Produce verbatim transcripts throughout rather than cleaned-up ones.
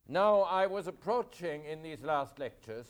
Now, I was approaching in these last lectures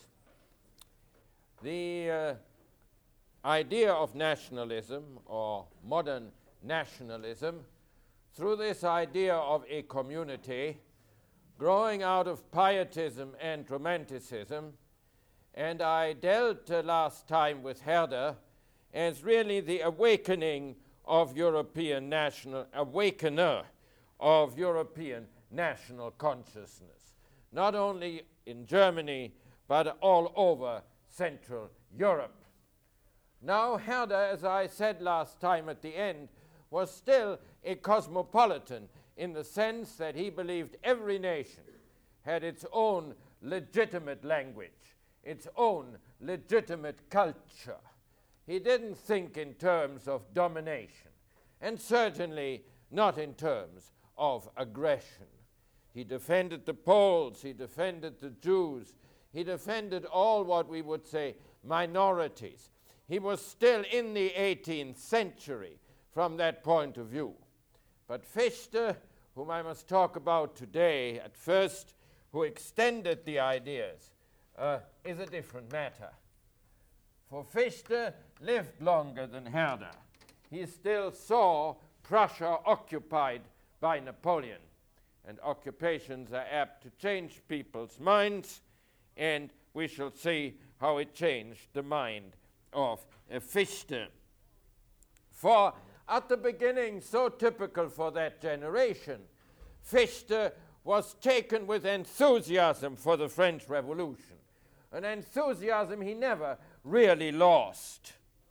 the uh, idea of nationalism or modern nationalism through this idea of a community growing out of pietism and romanticism, and I dealt uh, last time with Herder as really the awakening of European national, awakener of European national consciousness, not only in Germany, but all over Central Europe. Now, Herder, as I said last time at the end, was still a cosmopolitan in the sense that he believed every nation had its own legitimate language, its own legitimate culture. He didn't think in terms of domination, and certainly not in terms of aggression. He defended the Poles, he defended the Jews, he defended all what we would say minorities. He was still in the eighteenth century from that point of view. But Fichte, whom I must talk about today at first, who extended the ideas, uh, is a different matter. For Fichte lived longer than Herder. He still saw Prussia occupied by Napoleon. And occupations are apt to change people's minds, and we shall see how it changed the mind of uh, Fichte. For at the beginning, so typical for that generation, Fichte was taken with enthusiasm for the French Revolution, an enthusiasm he never really lost,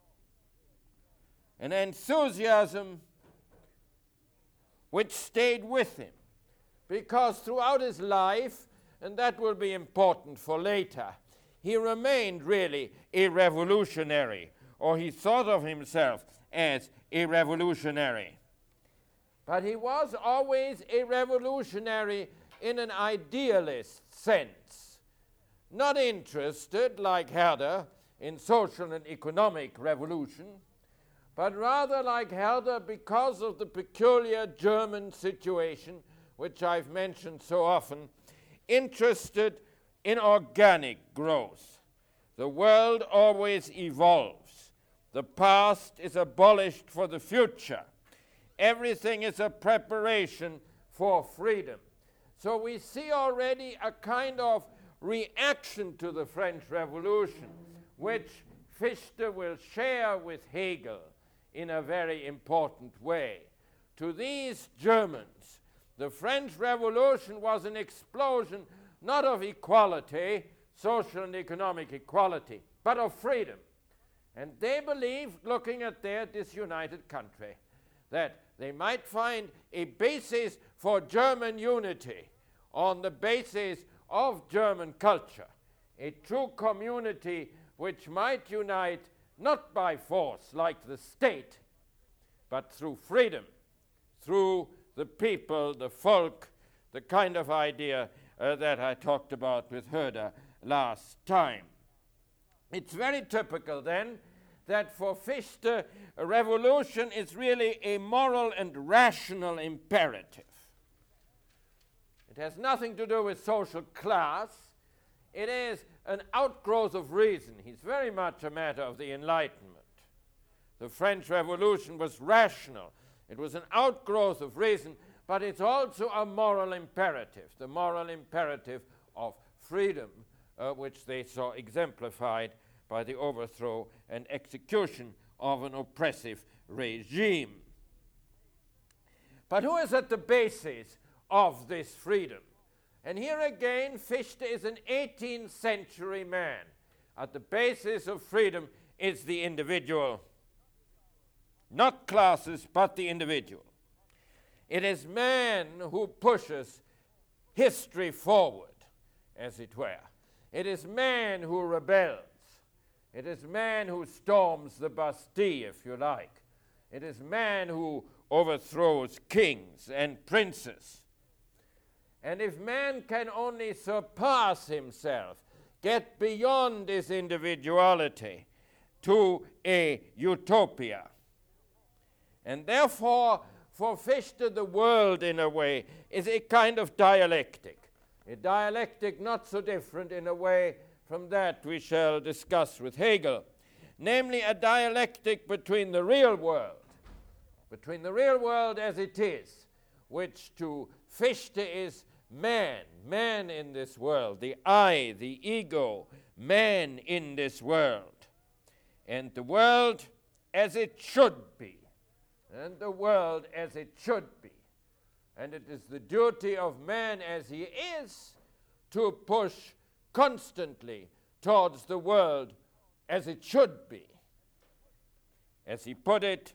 an enthusiasm which stayed with him, because throughout his life, and that will be important for later, he remained really a revolutionary, or he thought of himself as a revolutionary. But he was always a revolutionary in an idealist sense, not interested, like Herder, in social and economic revolution, but rather like Herder, because of the peculiar German situation, which I've mentioned so often, interested in organic growth. The world always evolves. The past is abolished for the future. Everything is a preparation for freedom. So we see already a kind of reaction to the French Revolution, which Fichte will share with Hegel in a very important way. To these Germans, the French Revolution was an explosion not of equality, social and economic equality, but of freedom. And they believed, looking at their disunited country, that they might find a basis for German unity on the basis of German culture, a true community which might unite not by force like the state, but through freedom, through the people, the folk, the kind of idea uh, that I talked about with Herder last time. It's very typical then that for Fichte, a revolution is really a moral and rational imperative. It has nothing to do with social class. It is an outgrowth of reason. He's very much a matter of the Enlightenment. The French Revolution was rational. It was an outgrowth of reason, but it's also a moral imperative, the moral imperative of freedom, uh, which they saw exemplified by the overthrow and execution of an oppressive regime. But who is at the basis of this freedom? And here again, Fichte is an eighteenth century man. At the basis of freedom is the individual. Not classes, but the individual. It is man who pushes history forward, as it were. It is man who rebels. It is man who storms the Bastille, if you like. It is man who overthrows kings and princes. And if man can only surpass himself, get beyond his individuality to a utopia, and therefore, for Fichte, the world, in a way, is a kind of dialectic. A dialectic not so different in a way from that we shall discuss with Hegel, namely a dialectic between the real world, between the real world as it is, which to Fichte is man, man in this world, the I, the ego, man in this world, and the world as it should be, and the world as it should be. And it is the duty of man as he is to push constantly towards the world as it should be. As he put it,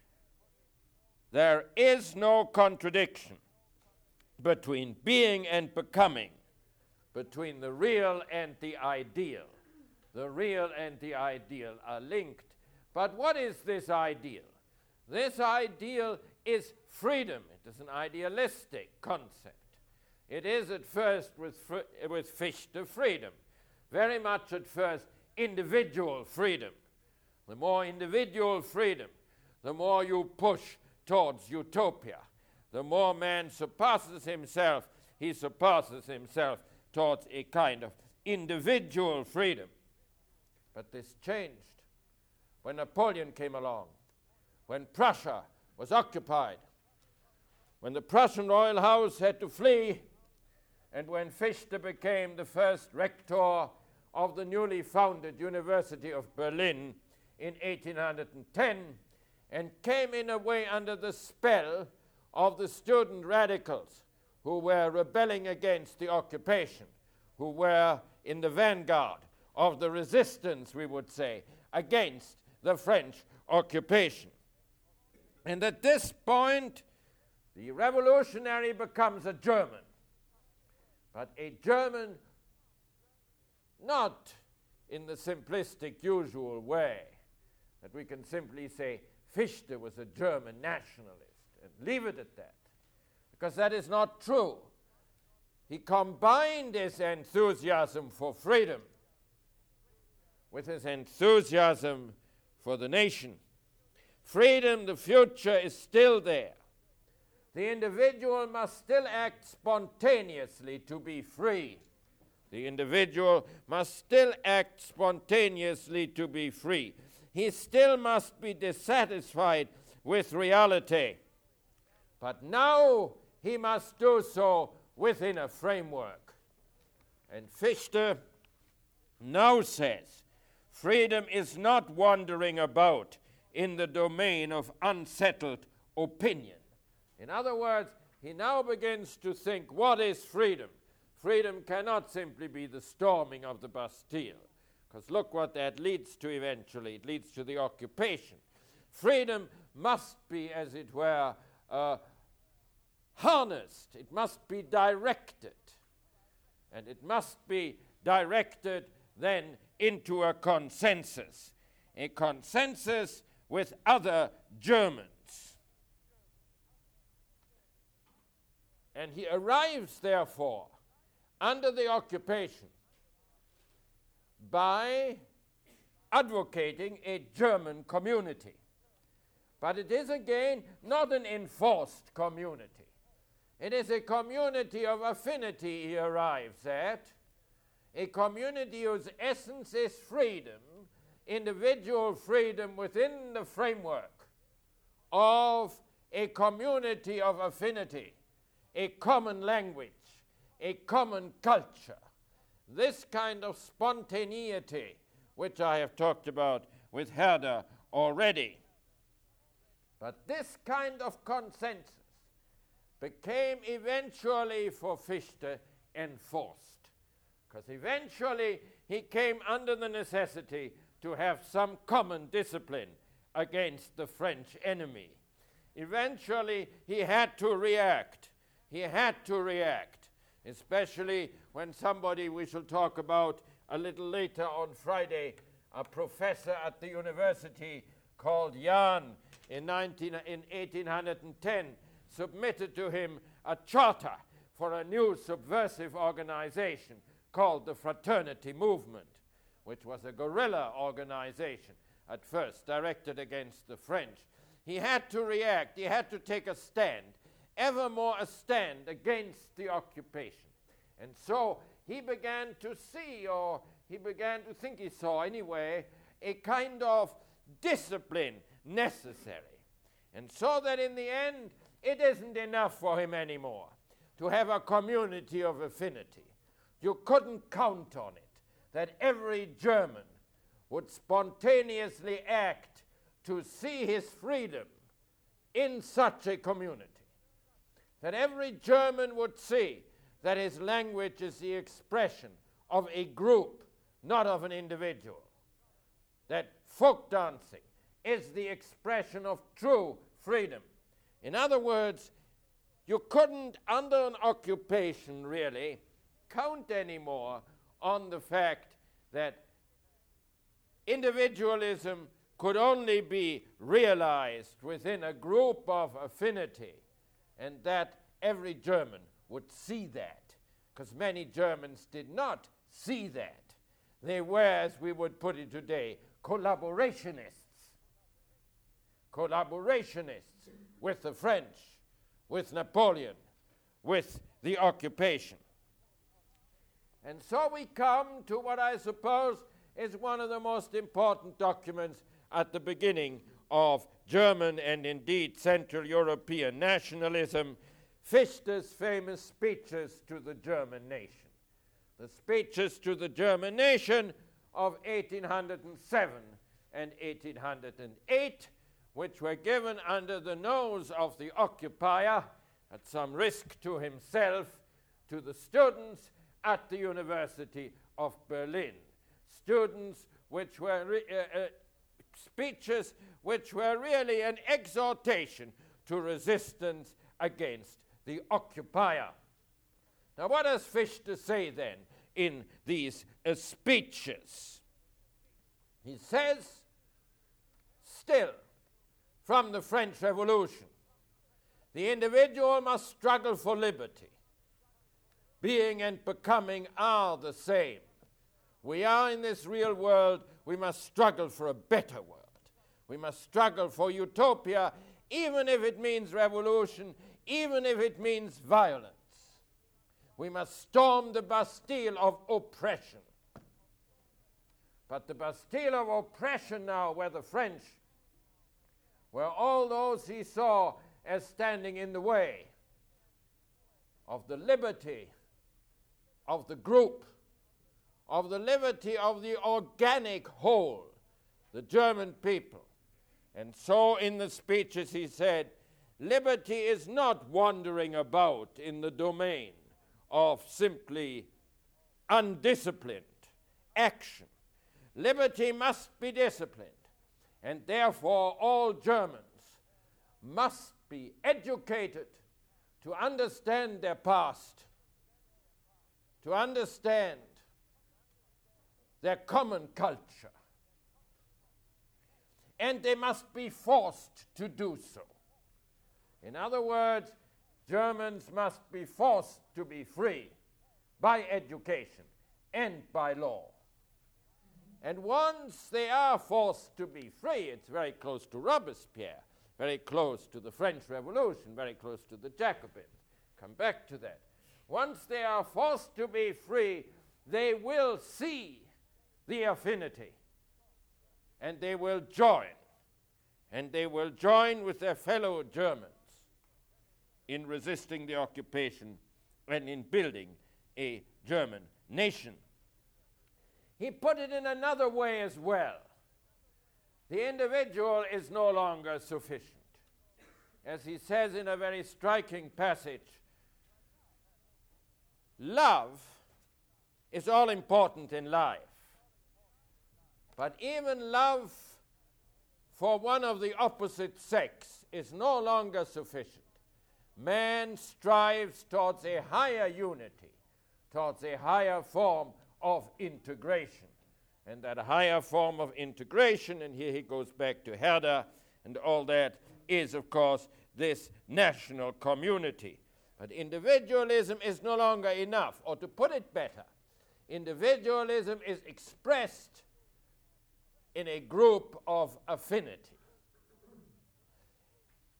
there is no contradiction between being and becoming, between the real and the ideal. The real and the ideal are linked. But what is this ideal? This ideal is freedom. It is an idealistic concept. It is at first with, fr- with Fichte freedom, very much at first individual freedom. The more individual freedom, the more you push towards utopia. The more man surpasses himself, he surpasses himself towards a kind of individual freedom. But this changed when Napoleon came along, when Prussia was occupied, when the Prussian royal house had to flee, and when Fichte became the first rector of the newly founded University of Berlin in eighteen ten, and came in a way under the spell of the student radicals who were rebelling against the occupation, who were in the vanguard of the resistance, we would say, against the French occupation. And at this point, the revolutionary becomes a German, but a German not in the simplistic usual way, that we can simply say Fichte was a German nationalist and leave it at that, because that is not true. He combined his enthusiasm for freedom with his enthusiasm for the nation. Freedom, the future is still there. The individual must still act spontaneously to be free. The individual must still act spontaneously to be free. He still must be dissatisfied with reality. But now he must do so within a framework. And Fichte now says, freedom is not wandering about in the domain of unsettled opinion. In other words, he now begins to think, what is freedom? Freedom cannot simply be the storming of the Bastille, because look what that leads to eventually. It leads to the occupation. Freedom must be, as it were, uh, harnessed. It must be directed. And it must be directed then into a consensus, a consensus with other Germans. And he arrives, therefore, under the occupation by advocating a German community. But it is again not an enforced community. It is a community of affinity he arrives at, a community whose essence is freedom, individual freedom within the framework of a community of affinity, a common language, a common culture. This kind of spontaneity, which I have talked about with Herder already. But this kind of consensus became eventually for Fichte enforced, because eventually he came under the necessity to have some common discipline against the French enemy. Eventually he had to react. He had to react, especially when somebody we shall talk about a little later on Friday, a professor at the university called Jahn in, nineteen, in eighteen ten, submitted to him a charter for a new subversive organization called the Fraternity Movement, which was a guerrilla organization at first directed against the French. He had to react, he had to take a stand, ever more a stand against the occupation. And so he began to see, or he began to think he saw anyway, a kind of discipline necessary. And so that in the end, it isn't enough for him anymore to have a community of affinity. You couldn't count on it that every German would spontaneously act to see his freedom in such a community. That every German would see that his language is the expression of a group, not of an individual. That folk dancing is the expression of true freedom. In other words, you couldn't, under an occupation really, count anymore on the fact that individualism could only be realized within a group of affinity, and that every German would see that, because many Germans did not see that. They were, as we would put it today, collaborationists. Collaborationists with the French, with Napoleon, with the occupation. And so we come to what I suppose is one of the most important documents at the beginning of German and indeed Central European nationalism, Fichte's famous speeches to the German nation. The speeches to the German nation of eighteen oh seven and eighteen oh eight, which were given under the nose of the occupier, at some risk to himself, to the students at the University of Berlin. Students which were re- uh, uh, speeches which were really an exhortation to resistance against the occupier. Now, what does Fichte say then in these uh, speeches? He says, still, from the French Revolution, the individual must struggle for liberty. Being and becoming are the same. We are in this real world, we must struggle for a better world. We must struggle for utopia, even if it means revolution, even if it means violence. We must storm the Bastille of oppression. But the Bastille of oppression now, where the French were all those he saw as standing in the way of the liberty of the group, of the liberty of the organic whole, the German people. And so in the speeches he said, liberty is not wandering about in the domain of simply undisciplined action. Liberty must be disciplined, and therefore all Germans must be educated to understand their past, to understand their common culture, and they must be forced to do so. In other words, Germans must be forced to be free by education and by law. And once they are forced to be free, it's very close to Robespierre, very close to the French Revolution, very close to the Jacobins. Come back to that. Once they are forced to be free, they will see the affinity, and they will join, and they will join with their fellow Germans in resisting the occupation and in building a German nation. He put it in another way as well. The individual is no longer sufficient. As he says in a very striking passage, love is all important in life. But even love for one of the opposite sex is no longer sufficient. Man strives towards a higher unity, towards a higher form of integration. And that higher form of integration, and here he goes back to Herder and all that, is of course this national community. But individualism is no longer enough, or to put it better, individualism is expressed in a group of affinity.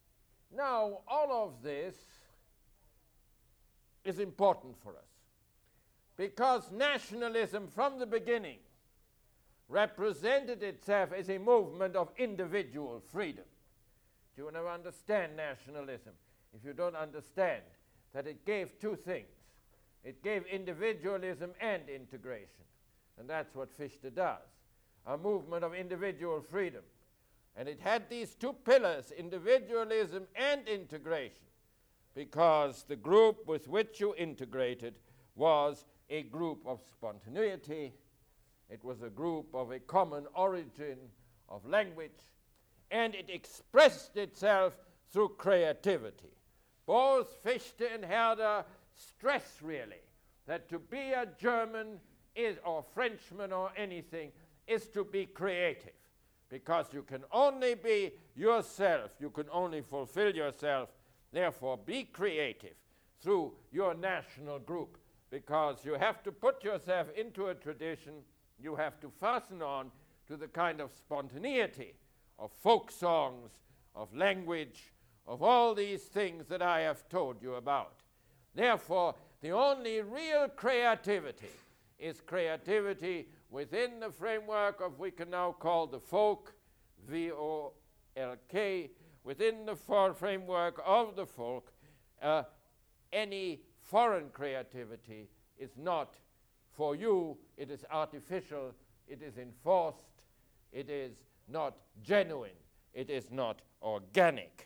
Now, all of this is important for us. because nationalism from the beginning represented itself as a movement of individual freedom. Do you never understand nationalism if you don't understand that it gave two things? It gave individualism and integration. And that's what Fichte does, a movement of individual freedom. And it had these two pillars, individualism and integration, because the group with which you integrated was a group of spontaneity. It was a group of a common origin of language, and it expressed itself through creativity. Both Fichte and Herder stress really that to be a German is, or Frenchman or anything, is to be creative, because you can only be yourself, you can only fulfill yourself, therefore be creative through your national group, because you have to put yourself into a tradition, you have to fasten on to the kind of spontaneity of folk songs, of language, of all these things that I have told you about. Therefore, the only real creativity is creativity within the framework of we can now call the folk, V O L K, within the for framework of the folk. Uh, any foreign creativity is not for you, it is artificial, it is enforced, it is not genuine, it is not organic.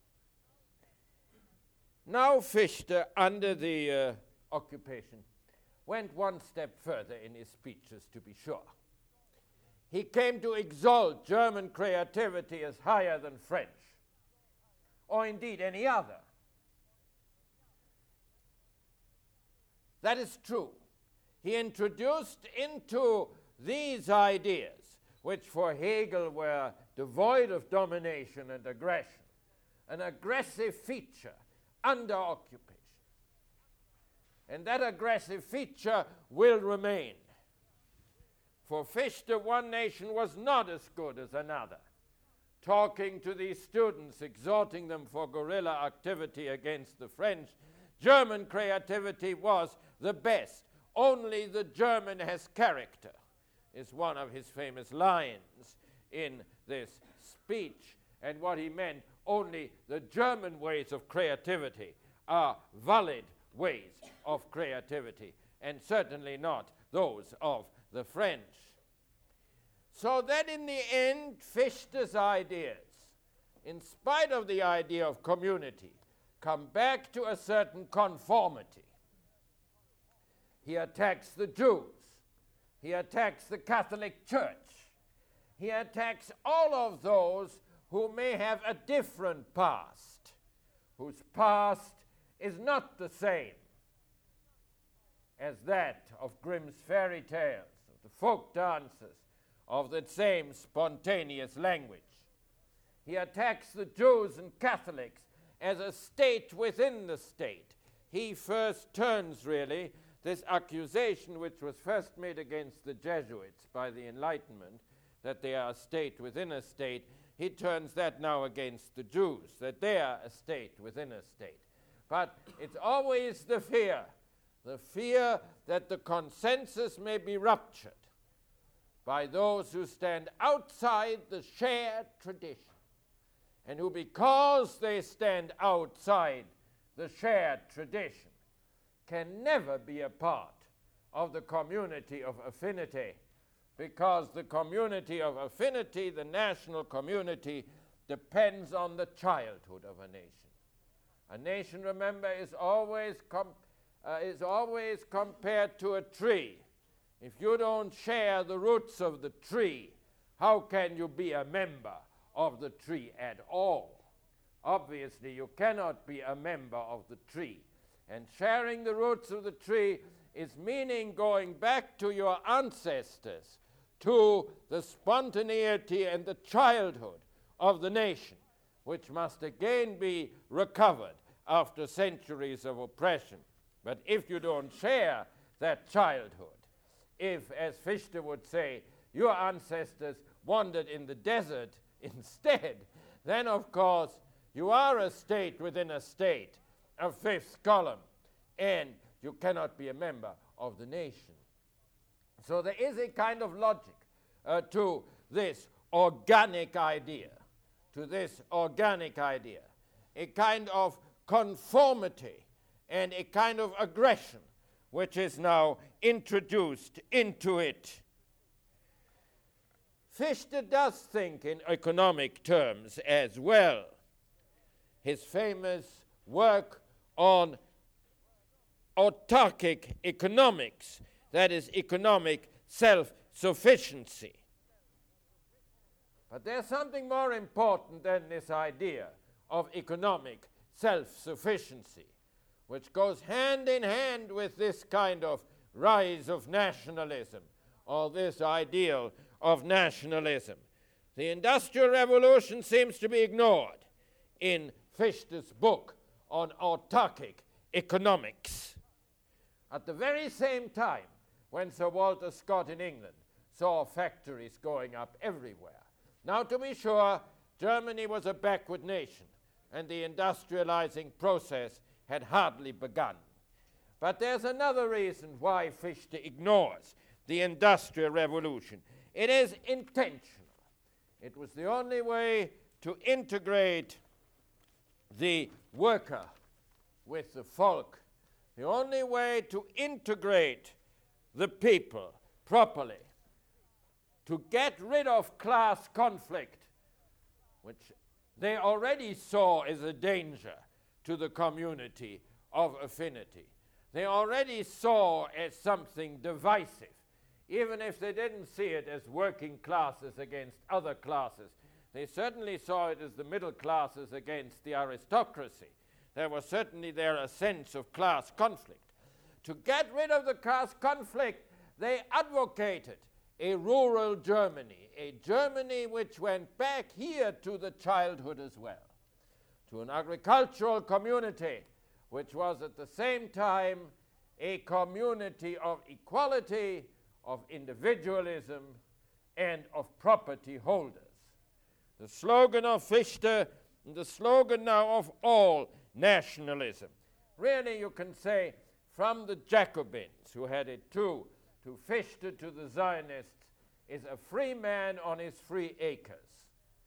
Now Fichte, under the uh, occupation, went one step further in his speeches, to be sure. He came to exalt German creativity as higher than French, or indeed any other. That is true. He introduced into these ideas, which for Hegel were devoid of domination and aggression, an aggressive feature under occupation. And that aggressive feature will remain. For Fichte, one nation was not as good as another. Talking to these students, exhorting them for guerrilla activity against the French, German creativity was the best. Only the German has character, is one of his famous lines in this speech. And what he meant, only the German ways of creativity are valid ways of creativity, and certainly not those of the French. So that in the end, Fichte's ideas, in spite of the idea of community, come back to a certain conformity. He attacks the Jews. He attacks the Catholic Church. He attacks all of those who may have a different past, whose past is not the same as that of Grimm's fairy tales, of the folk dances, of the same spontaneous language. He attacks the Jews and Catholics as a state within the state. He first turns, really, this accusation which was first made against the Jesuits by the Enlightenment, that they are a state within a state, he turns that now against the Jews, that they are a state within a state. But it's always the fear, the fear that the consensus may be ruptured by those who stand outside the shared tradition, and who, because they stand outside the shared tradition, can never be a part of the community of affinity, because the community of affinity, the national community, depends on the childhood of a nation. A nation, remember, is always, com- uh, is always compared to a tree. If you don't share the roots of the tree, how can you be a member of the tree at all? Obviously, you cannot be a member of the tree. And sharing the roots of the tree is meaning going back to your ancestors, to the spontaneity and the childhood of the nation, which must again be recovered after centuries of oppression. But if you don't share that childhood, if, as Fichte would say, your ancestors wandered in the desert instead, then of course you are a state within a state, a fifth column, and you cannot be a member of the nation. So there is a kind of logic uh, to this organic idea, to this organic idea, a kind of conformity and a kind of aggression which is now introduced into it. Fichte does think in economic terms as well. His famous work on autarkic economics, that is, economic self-sufficiency. But there's something more important than this idea of economic self-sufficiency, which goes hand in hand with this kind of rise of nationalism, or this ideal of nationalism. The Industrial Revolution seems to be ignored in Fichte's book on autarkic economics. At the very same time, when Sir Walter Scott in England saw factories going up everywhere. Now, to be sure, Germany was a backward nation, and the industrializing process had hardly begun. But there's another reason why Fichte ignores the Industrial Revolution. It is intentional. It was the only way to integrate the worker with the folk, the only way to integrate the people properly, to get rid of class conflict, which they already saw as a danger to the community of affinity. They already saw as something divisive, even if they didn't see it as working classes against other classes. They certainly saw it as the middle classes against the aristocracy. There was certainly there a sense of class conflict. To get rid of the class conflict, they advocated a rural Germany, a Germany which went back here to the childhood as well, to an agricultural community which was at the same time a community of equality, of individualism, and of property holders. The slogan of Fichte, and the slogan now of all nationalism. Really, you can say, from the Jacobins, who had it too, to Fichte, to the Zionists, is a free man on his free acres.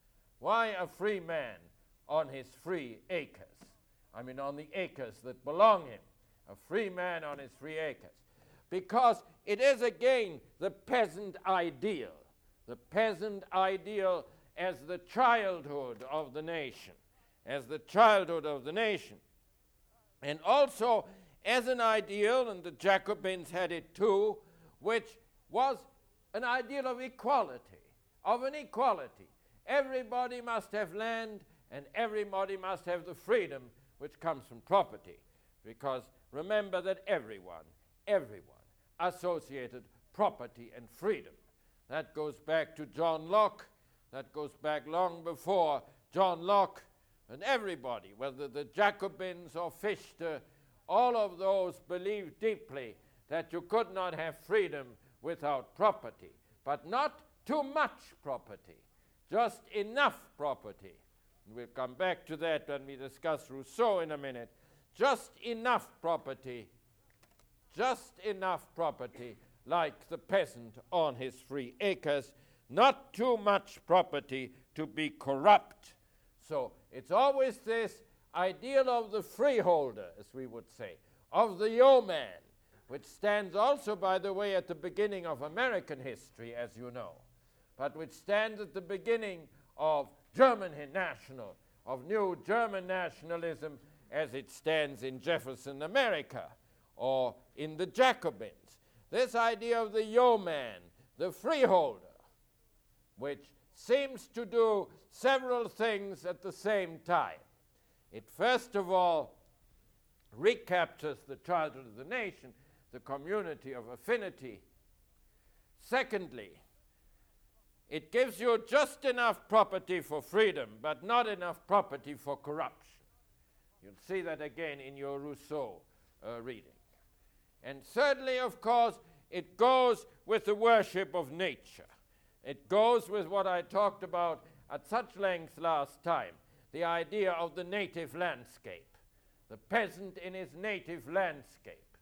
Why a free man on his free acres? I mean, on the acres that belong him. A free man on his free acres. Because it is again the peasant ideal. The peasant ideal as the childhood of the nation. As the childhood of the nation. And also as an ideal, and the Jacobins had it too, which was an ideal of equality, of an equality. Everybody must have land, and everybody must have the freedom which comes from property. Because remember that everyone, everyone associated property and freedom. That goes back to John Locke. That goes back long before John Locke. And everybody, whether the Jacobins or Fichte, all of those believed deeply that you could not have freedom without property, but not too much property, just enough property. And we'll come back to that when we discuss Rousseau in a minute. Just enough property, just enough property, like the peasant on his free acres, not too much property to be corrupt. So it's always this ideal of the freeholder, as we would say, of the yeoman, which stands also, by the way, at the beginning of American history, as you know, but which stands at the beginning of German national, of new German nationalism, as it stands in Jefferson America or in the Jacobins. This idea of the yeoman, the freeholder, which seems to do several things at the same time. It first of all recaptures the childhood of the nation, the community of affinity. Secondly, it gives you just enough property for freedom, but not enough property for corruption. You'll see that again in your Rousseau uh, reading. And thirdly, of course, it goes with the worship of nature. It goes with what I talked about at such length last time, the idea of the native landscape, the peasant in his native landscape,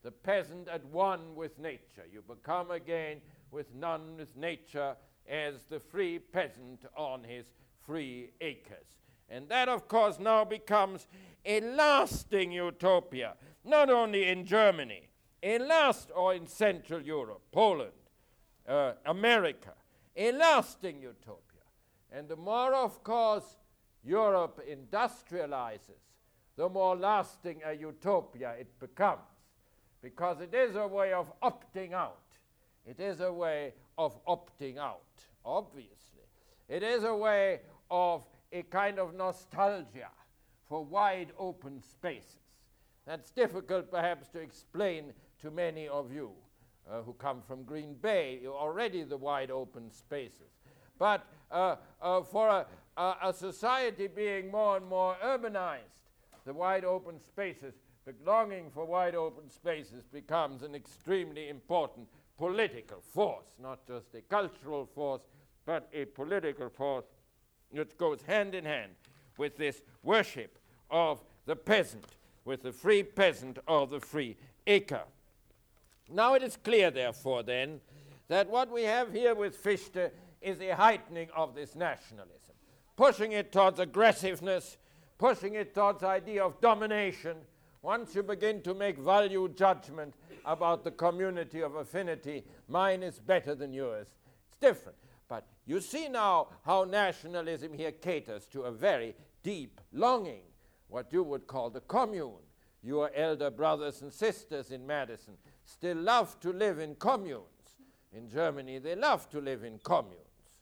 the peasant at one with nature. You become again with none with nature as the free peasant on his free acres. And that, of course, now becomes a lasting utopia, not only in Germany, a last or in Central Europe, Poland, uh, America, a lasting utopia. And the more, of course, Europe industrializes, the more lasting a utopia it becomes, because it is a way of opting out. It is a way of opting out, obviously. It is a way of a kind of nostalgia for wide open spaces. That's difficult perhaps to explain to many of you uh, who come from Green Bay. You're already the wide open spaces. But uh, uh, for a, a, a society being more and more urbanized, the wide open spaces, the longing for wide open spaces becomes an extremely important political force, not just a cultural force, but a political force which goes hand in hand with this worship of the peasant, with the free peasant or the free acre. Now it is clear, therefore, then, that what we have here with Fichte is a heightening of this nationalism, pushing it towards aggressiveness, pushing it towards the idea of domination. Once you begin to make value judgment about the community of affinity, mine is better than yours. It's different. But you see now how nationalism here caters to a very deep longing, what you would call the commune. Your elder brothers and sisters in Madison still love to live in communes. In Germany, they love to live in communes.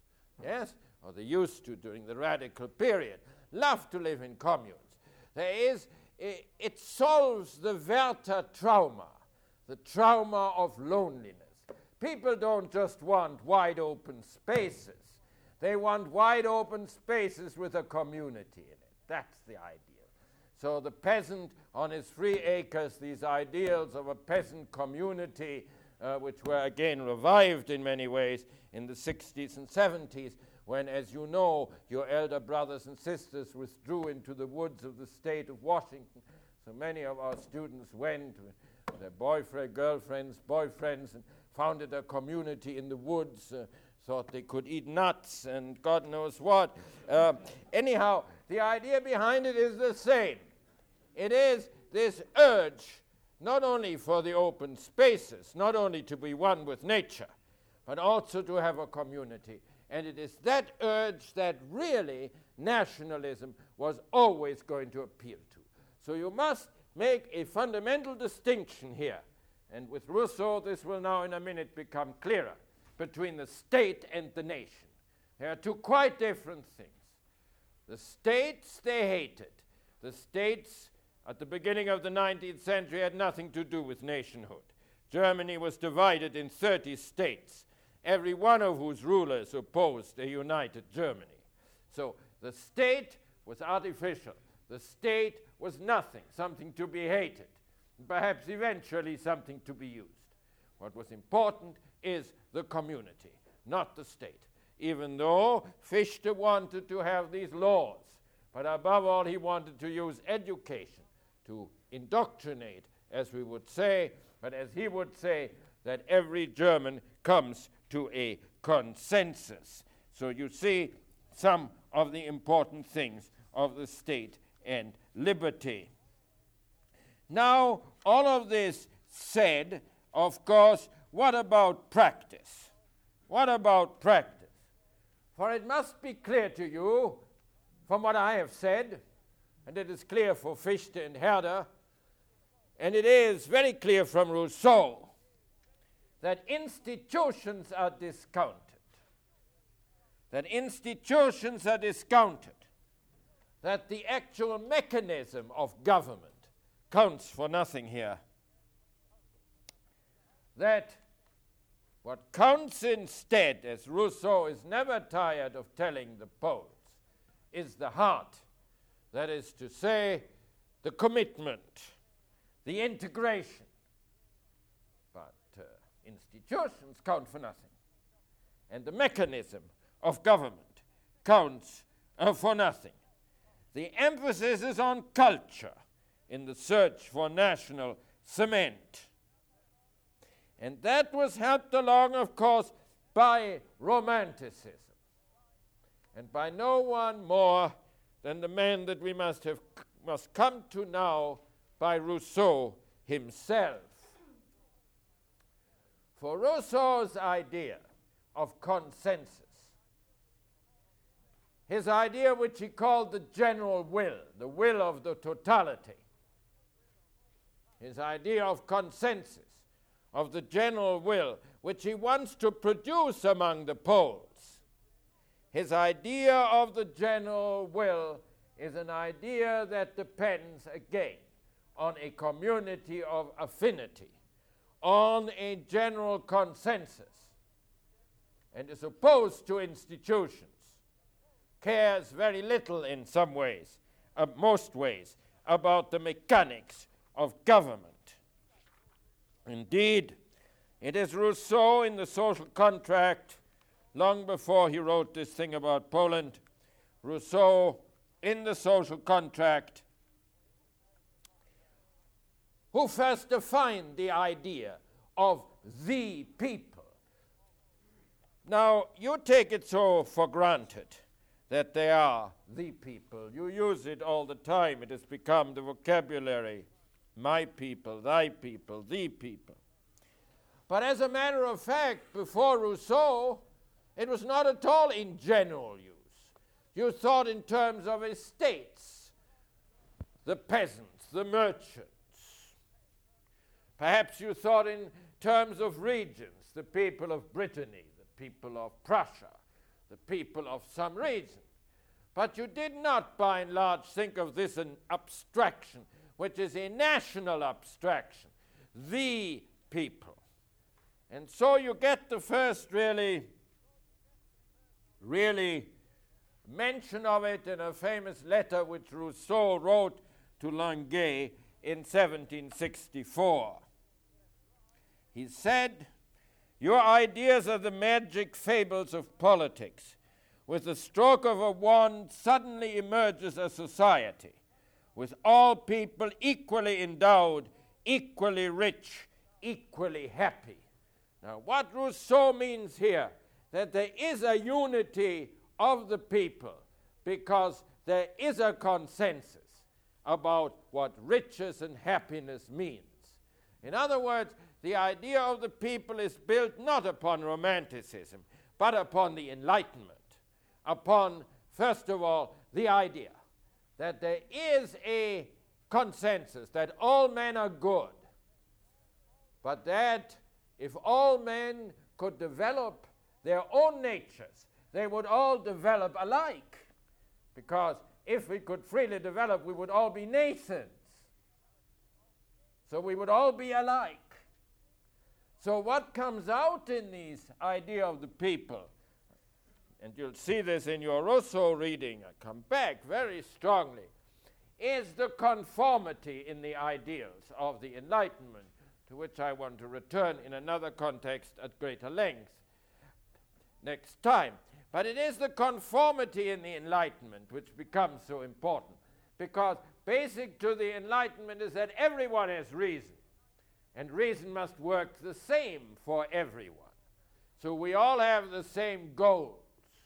Yes? Or they used to during the radical period. Love to live in communes. There is, it, it solves the Werther trauma, the trauma of loneliness. People don't just want wide open spaces. They want wide open spaces with a community in it. That's the ideal. So the peasant on his free acres, these ideals of a peasant community, uh, which were again revived in many ways in the sixties and seventies, when, as you know, your elder brothers and sisters withdrew into the woods of the state of Washington. So many of our students went with their boyfriend, girlfriends, boyfriends, and founded a community in the woods, uh, thought they could eat nuts and God knows what. Uh, anyhow, the idea behind it is the same. It is this urge not only for the open spaces, not only to be one with nature, but also to have a community. And it is that urge that really nationalism was always going to appeal to. So you must make a fundamental distinction here. And with Rousseau, this will now in a minute become clearer, between the state and the nation. They are two quite different things. The states they hated. The states at the beginning of the nineteenth century had nothing to do with nationhood. Germany was divided in thirty states, every one of whose rulers opposed a united Germany. So the state was artificial. The state was nothing, something to be hated. Perhaps eventually something to be used. What was important is the community, not the state. Even though Fichte wanted to have these laws, but above all he wanted to use education to indoctrinate, as we would say, but as he would say, that every German comes to a consensus. So you see some of the important things of the state and liberty. Now, all of this said, of course, what about practice? What about practice? For it must be clear to you, from what I have said, and it is clear for Fichte and Herder, and it is very clear from Rousseau, that institutions are discounted. That institutions are discounted. That the actual mechanism of government counts for nothing here. That what counts instead, as Rousseau is never tired of telling the Poles, is the heart. That is to say, the commitment, the integration. But uh, institutions count for nothing. And the mechanism of government counts uh, for nothing. The emphasis is on culture in the search for national cement. And that was helped along, of course, by Romanticism. And by no one more than the man that we must have must come to now, by Rousseau himself. For Rousseau's idea of consensus, his idea which he called the general will, the will of the totality, his idea of consensus, of the general will, which he wants to produce among the Poles. His idea of the general will is an idea that depends, again, on a community of affinity, on a general consensus, and is opposed to institutions, cares very little in some ways, uh, most ways, about the mechanics of government. Indeed, it is Rousseau in the Social Contract, long before he wrote this thing about Poland, Rousseau in the Social Contract, who first defined the idea of the people. Now, you take it so for granted that they are the people. You use it all the time. It has become the vocabulary. My people, thy people, the people. But as a matter of fact, before Rousseau, it was not at all in general use. You thought in terms of estates, the peasants, the merchants. Perhaps you thought in terms of regions, the people of Brittany, the people of Prussia, the people of some region. But you did not, by and large, think of this an abstraction, which is a national abstraction, the people. And so you get the first really, really mention of it in a famous letter which Rousseau wrote to Linguet in seventeen sixty-four. He said, "Your ideas are the magic fables of politics. With the stroke of a wand suddenly emerges a society, with all people equally endowed, equally rich, equally happy." Now, what Rousseau means here, that there is a unity of the people because there is a consensus about what riches and happiness means. In other words, the idea of the people is built not upon Romanticism, but upon the Enlightenment, upon, first of all, the idea that there is a consensus that all men are good, but that if all men could develop their own natures, they would all develop alike. Because if we could freely develop, we would all be nations. So we would all be alike. So what comes out in this idea of the people, and you'll see this in your Rousseau reading, I come back very strongly, is the conformity in the ideals of the Enlightenment, to which I want to return in another context at greater length next time. But it is the conformity in the Enlightenment which becomes so important, because basic to the Enlightenment is that everyone has reason, and reason must work the same for everyone. So we all have the same goals.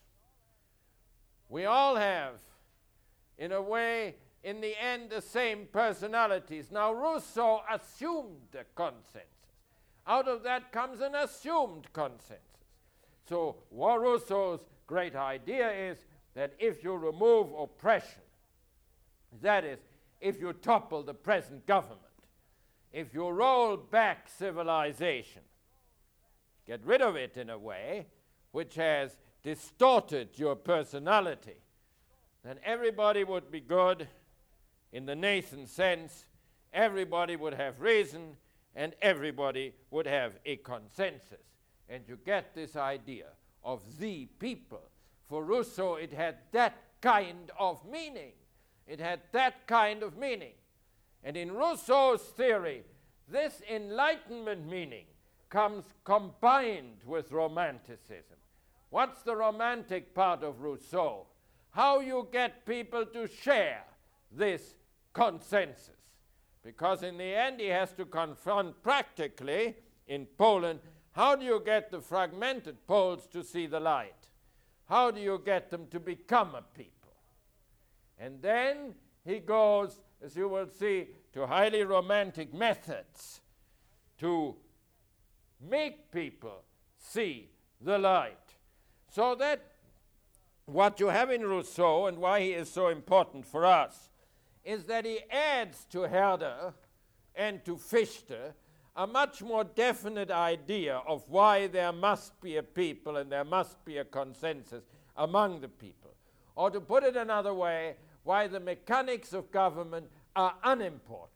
We all have, in a way, in the end, the same personalities. Now, Rousseau assumed a consensus. Out of that comes an assumed consensus. So, what Rousseau's great idea is that if you remove oppression, that is, if you topple the present government, if you roll back civilization, get rid of it in a way which has distorted your personality, then everybody would be good in the nascent sense, everybody would have reason, and everybody would have a consensus. And you get this idea of the people. For Rousseau, it had that kind of meaning. It had that kind of meaning. And in Rousseau's theory, this Enlightenment meaning comes combined with Romanticism. What's the romantic part of Rousseau? How you get people to share this consensus. Because in the end, he has to confront practically in Poland, how do you get the fragmented Poles to see the light? How do you get them to become a people? And then he goes, as you will see, to highly romantic methods to make people see the light. So that what you have in Rousseau, and why he is so important for us, is that he adds to Herder and to Fichte a much more definite idea of why there must be a people and there must be a consensus among the people. Or to put it another way, why the mechanics of government are unimportant.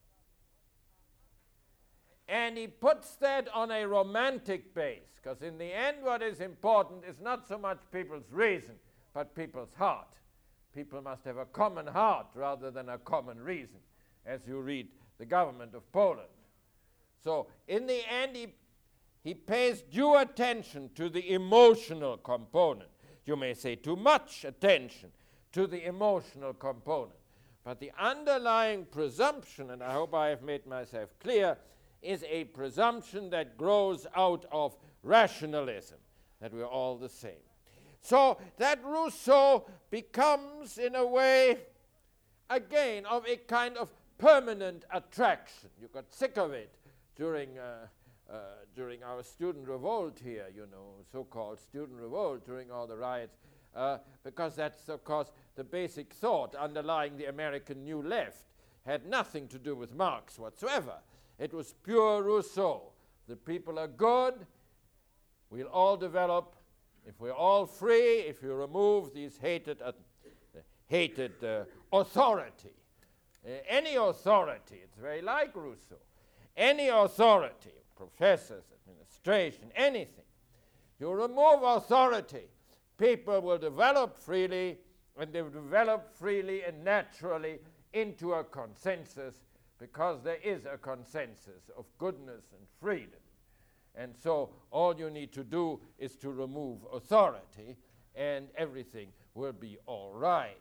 And he puts that on a romantic base, because in the end what is important is not so much people's reason, but people's heart. People must have a common heart rather than a common reason, as you read the government of Poland. So in the end, he, he pays due attention to the emotional component. You may say too much attention to the emotional component. But the underlying presumption, and I hope I have made myself clear, is a presumption that grows out of rationalism, that we're all the same. So that Rousseau becomes, in a way, again, of a kind of permanent attraction. You got sick of it during uh, uh, during our student revolt here, you know, so-called student revolt during all the riots, uh, because that's, of course, the basic thought underlying the American New Left had nothing to do with Marx whatsoever. It was pure Rousseau. The people are good, we'll all develop. If we're all free, if you remove these hated, uh, hated uh, authority, uh, any authority, it's very like Rousseau, any authority, professors, administration, anything, you remove authority, people will develop freely, and they will develop freely and naturally into a consensus, because there is a consensus of goodness and freedom. And so all you need to do is to remove authority, and everything will be all right.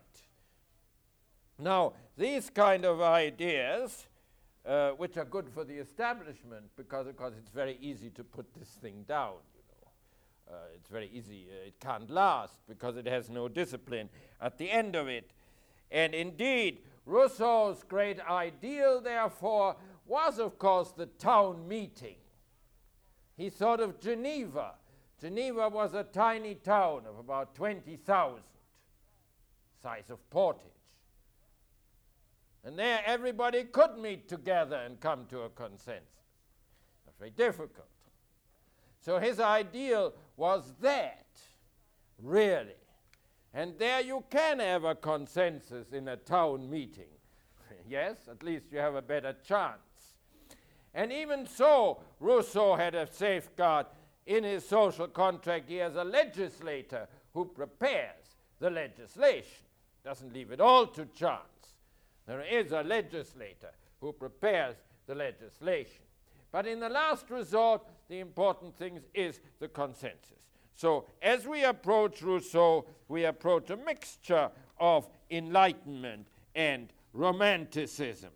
Now, these kind of ideas, uh, which are good for the establishment, because, because it's very easy to put this thing down, you know. Uh, it's very easy. Uh, it can't last, because it has no discipline at the end of it. And indeed, Rousseau's great ideal, therefore, was, of course, the town meeting. He thought of Geneva. Geneva was a tiny town of about twenty thousand, size of Portage. And there everybody could meet together and come to a consensus. That's very difficult. So his ideal was that, really. And there you can have a consensus in a town meeting. Yes, at least you have a better chance. And even so, Rousseau had a safeguard in his social contract. He has a legislator who prepares the legislation, doesn't leave it all to chance. There is a legislator who prepares the legislation. But in the last resort, the important thing is the consensus. So as we approach Rousseau, we approach a mixture of Enlightenment and Romanticism.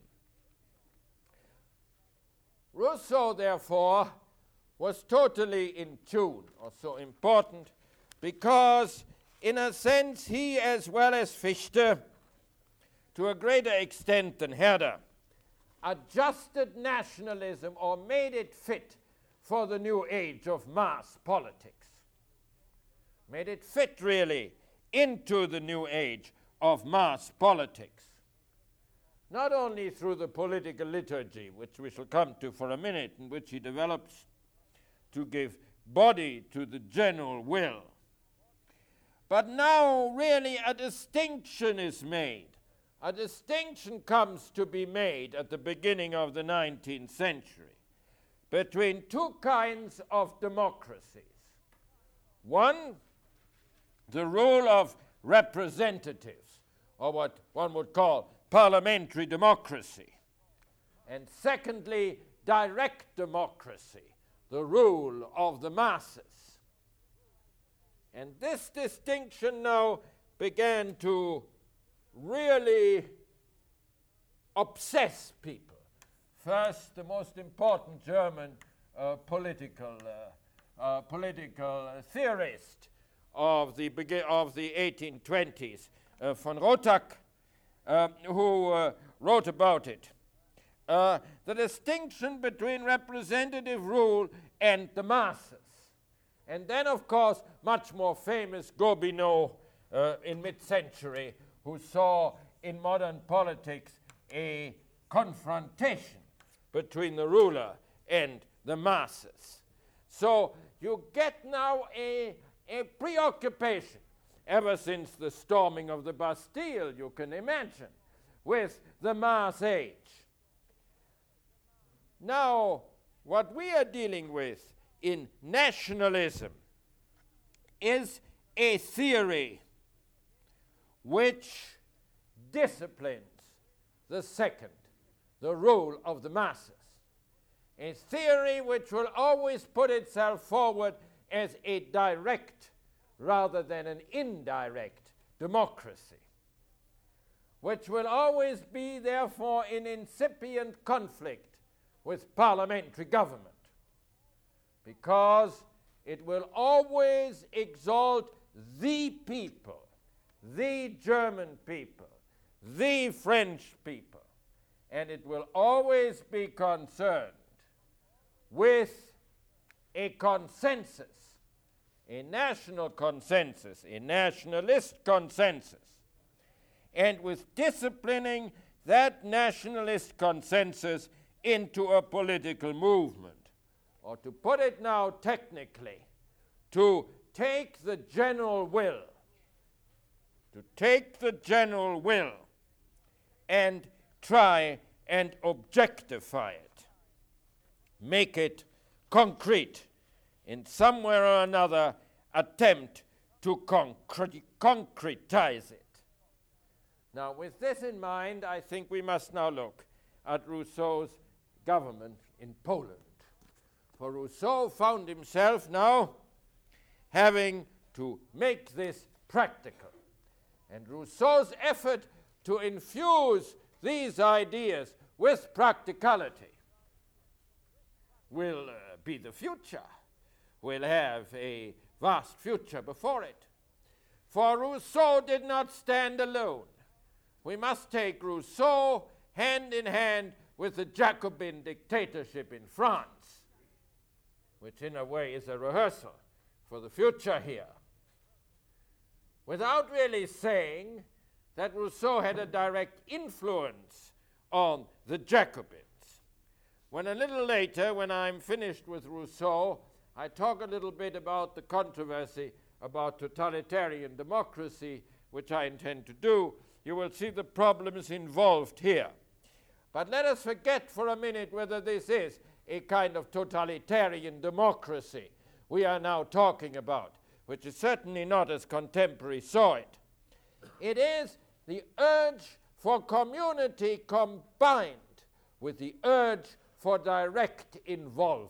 Rousseau, therefore, was totally in tune, or so important, because, in a sense, he, as well as Fichte, to a greater extent than Herder, adjusted nationalism or made it fit for the new age of mass politics. Made it fit, really, into the new age of mass politics. Not only through the political liturgy, which we shall come to for a minute, in which he develops to give body to the general will, but now really a distinction is made. A distinction comes to be made at the beginning of the nineteenth century between two kinds of democracies. One, the rule of representatives, or what one would call parliamentary democracy. And secondly, direct democracy, the rule of the masses. And this distinction now began to really obsess people. First, the most important German uh, political uh, uh, political theorist of the begin- of the eighteen twenties, uh, von Rotak, uh, who uh, wrote about it. Uh, the distinction between representative rule and the masses. And then, of course, much more famous Gobineau uh, in mid-century, who saw in modern politics a confrontation between the ruler and the masses. So you get now a, a preoccupation, ever since the storming of the Bastille, you can imagine, with the mass age. Now, what we are dealing with in nationalism is a theory which disciplines the second, the rule of the masses. A theory which will always put itself forward as a direct rather than an indirect democracy, which will always be, therefore, in incipient conflict with parliamentary government, because it will always exalt the people, the German people, the French people, and it will always be concerned with a consensus, a national consensus, a nationalist consensus, and with disciplining that nationalist consensus into a political movement. Or to put it now technically, to take the general will, to take the general will and try and objectify it, make it concrete, in some way or another attempt to concre- concretize it. Now, with this in mind, I think we must now look at Rousseau's government in Poland. For Rousseau found himself now having to make this practical. And Rousseau's effort to infuse these ideas with practicality will uh, be the future, will have a vast future before it. For Rousseau did not stand alone. We must take Rousseau hand in hand with the Jacobin dictatorship in France, which in a way is a rehearsal for the future here, without really saying that Rousseau had a direct influence on the Jacobins. When a little later, when I'm finished with Rousseau, I talk a little bit about the controversy about totalitarian democracy, which I intend to do, you will see the problems involved here. But let us forget for a minute whether this is a kind of totalitarian democracy we are now talking about, which is certainly not as contemporaries saw it. It is the urge for community combined with the urge for direct involvement.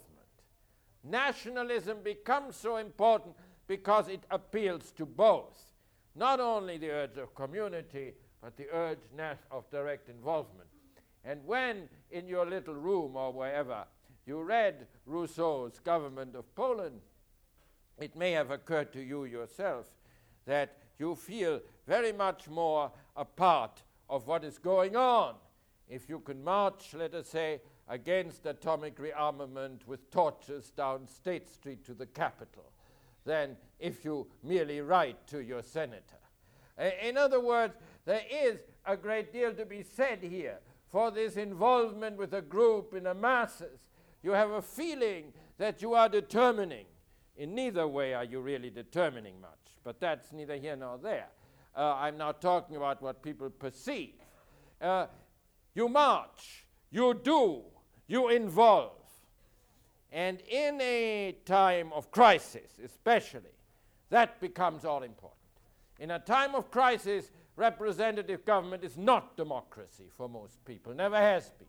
Nationalism becomes so important because it appeals to both, not only the urge of community, but the urge of direct involvement. And when in your little room or wherever you read Rousseau's Government of Poland, it may have occurred to you yourself that you feel very much more a part of what is going on if you can march, let us say, against atomic rearmament with torches down State Street to the Capitol than if you merely write to your senator. Uh, in other words, there is a great deal to be said here for this involvement with a group in the masses. You have a feeling that you are determining. In neither way are you really determining much, but that's neither here nor there. Uh, I'm now talking about what people perceive. Uh, you march, you do, you involve. And in a time of crisis, especially, that becomes all important. In a time of crisis, representative government is not democracy for most people, never has been.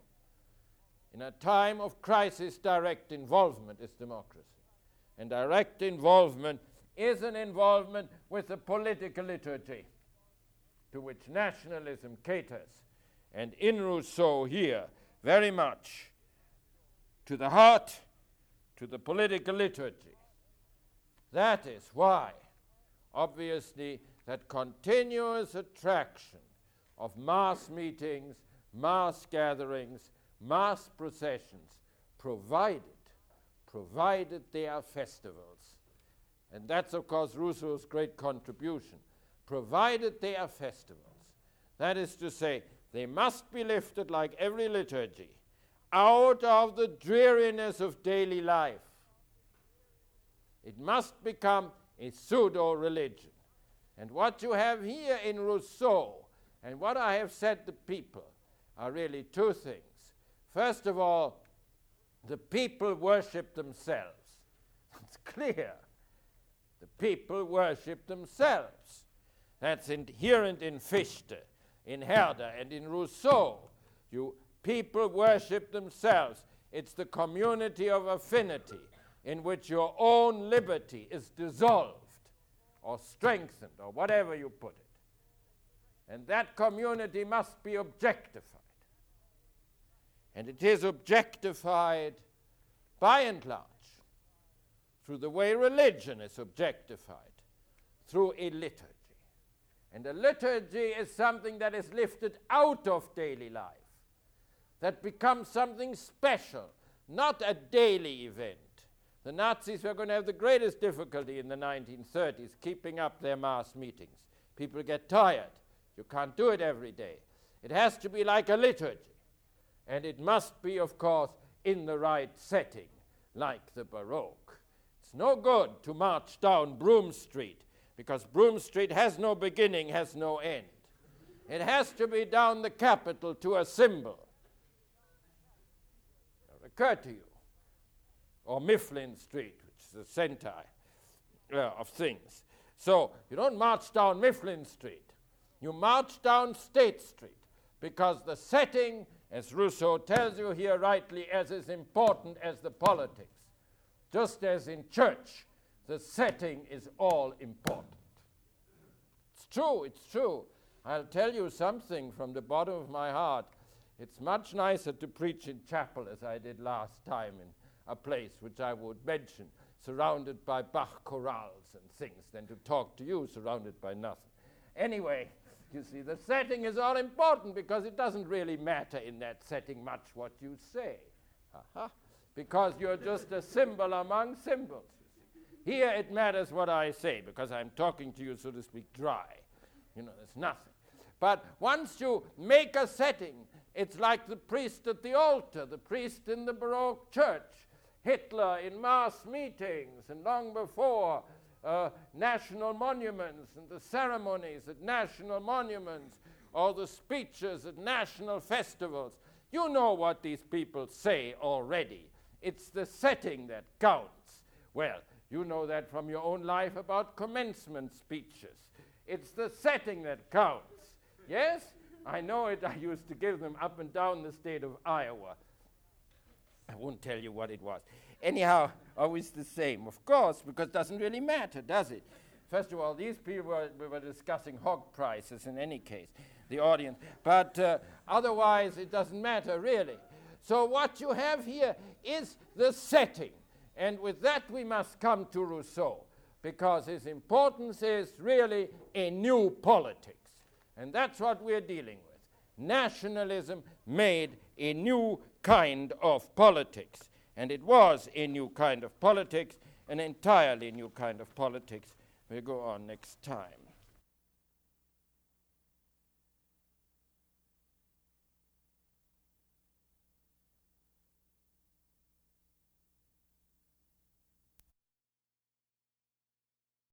In a time of crisis, direct involvement is democracy. And direct involvement is an involvement with the political liturgy to which nationalism caters. And in Rousseau here, very much to the heart, to the political liturgy. That is why, obviously, that continuous attraction of mass meetings, mass gatherings, mass processions, provided, provided they are festivals. And that's, of course, Rousseau's great contribution. Provided they are festivals. That is to say, they must be lifted like every liturgy out of the dreariness of daily life. It must become a pseudo-religion. And what you have here in Rousseau, and what I have said to people, are really two things. First of all, the people worship themselves. It's clear. The people worship themselves. That's inherent in Fichte, in Herder, and in Rousseau. You people worship themselves. It's the community of affinity in which your own liberty is dissolved or strengthened, or whatever you put it. And that community must be objectified. And it is objectified, by and large, through the way religion is objectified, through a liturgy. And a liturgy is something that is lifted out of daily life, that becomes something special, not a daily event. The Nazis were going to have the greatest difficulty in the nineteen thirties keeping up their mass meetings. People get tired. You can't do it every day. It has to be like a liturgy. And it must be, of course, in the right setting, like the Baroque. It's no good to march down Broome Street, because Broome Street has no beginning, has no end. It has to be down the Capitol to a symbol. It'll occur to you. Or Mifflin Street, which is the center uh, of things. So you don't march down Mifflin Street. You march down State Street, because the setting, as Rousseau tells you here rightly, is as important as the politics. Just as in church, the setting is all important. It's true, it's true. I'll tell you something from the bottom of my heart. It's much nicer to preach in chapel, as I did last time, in a place which I would mention, surrounded by Bach chorales and things, than to talk to you surrounded by nothing. Anyway, you see, the setting is all important, because it doesn't really matter in that setting much what you say. Uh-huh. Because you're just a symbol among symbols. Here it matters what I say, because I'm talking to you, so to speak, dry. You know, there's nothing. But once you make a setting, it's like the priest at the altar, the priest in the Baroque church, Hitler in mass meetings, and long before, uh, national monuments and the ceremonies at national monuments, or the speeches at national festivals. You know what these people say already. It's the setting that counts. Well, you know that from your own life about commencement speeches. It's the setting that counts. Yes? I know it. I used to give them up and down the state of Iowa. I won't tell you what it was. Anyhow, always the same, of course, because it doesn't really matter, does it? First of all, these people were, we were discussing hog prices in any case, the audience. But uh, otherwise, it doesn't matter, really. So what you have here is the setting. And with that, we must come to Rousseau, because his importance is really a new politics. And that's what we're dealing with. Nationalism made a new kind of politics. And it was a new kind of politics, an entirely new kind of politics. We'll go on next time.